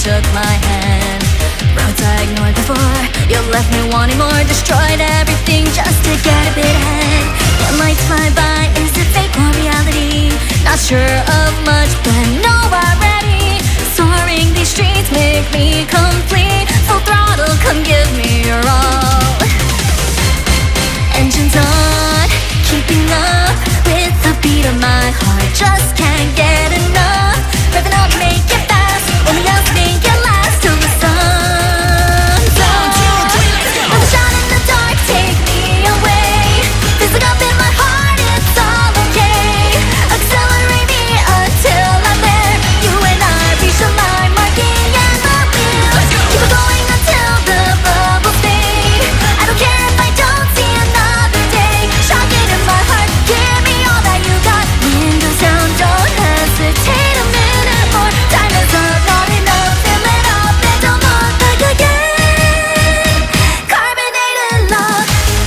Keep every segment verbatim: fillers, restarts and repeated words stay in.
took my hand. Roads I ignored before, you left me wanting more. Destroyed everything just to get a bit ahead. When lights fly by, is it fake or reality? Not sure of much, but know already. Soaring these streets make me complete. Full throttle, come give me your all. Engines on, keeping up with the beat of my heart. Just can't get enough. Revving up, make it fast. Only us make it last till the sun's up. With a shot in the dark, take me away. Fizzling up in my heart, it's all okay. Accelerate me until I'm there. You and I reach the line, marking and the wheels. Keep it going until the bubbles fade. I don't care if I don't see another day. Shocking in my heart, give me all that you got. Windows down, don't hesitate a minute more. Time is up, not enough, fill it up and don't look back again. Carbonated love.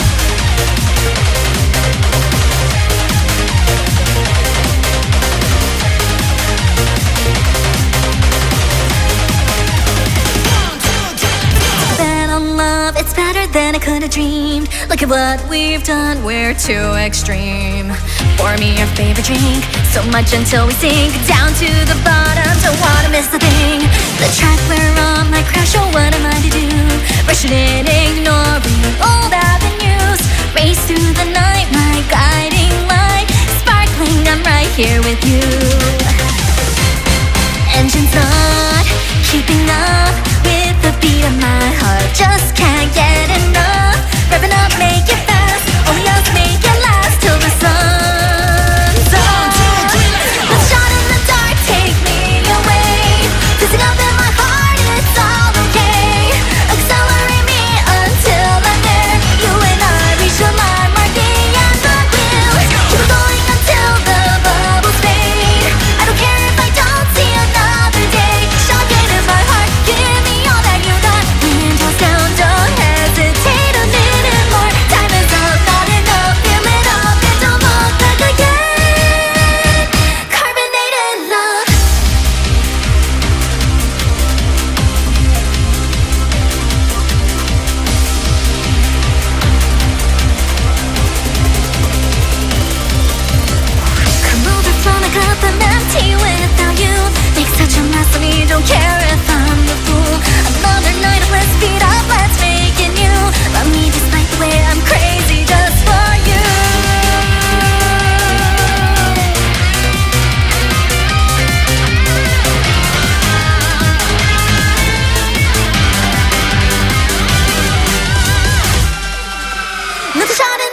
Bet on love, it's better than I could have dreamed. Look at what we've done, we're too extreme. Pour me your favorite drink, so much until we sink down to the bottom. Don't wanna miss a thing. The track we're on might crash, oh what am I to do? Rushing in, ignoring old avenues. Race through the night, my guiding light. Sparkling, I'm right here with you. Engines not keeping up with the beat of my heart. Just can't get enough. Revving up, make it fast. Only us make it last till the sun's up. With a shot in the dark, take me away. Fizzing up in my heart, it's all okay. Accelerate me until I'm there. You and I reach the line, marking and the wheels. Keep it going until the bubbles fade. I don't care if I don't see another day. Shocking in my heart, give me all that you got. Windows down, don't hesitate a minute more. Time is up, not enough, fill it up and don't look back again. Carbonated love. Come over, flow like up, I'm empty without you. Make such a mess of me, don't care if I'm the fool. Another night of let's speed up, let's make it new. Love me despite the way I'm crazy just for you. Another shot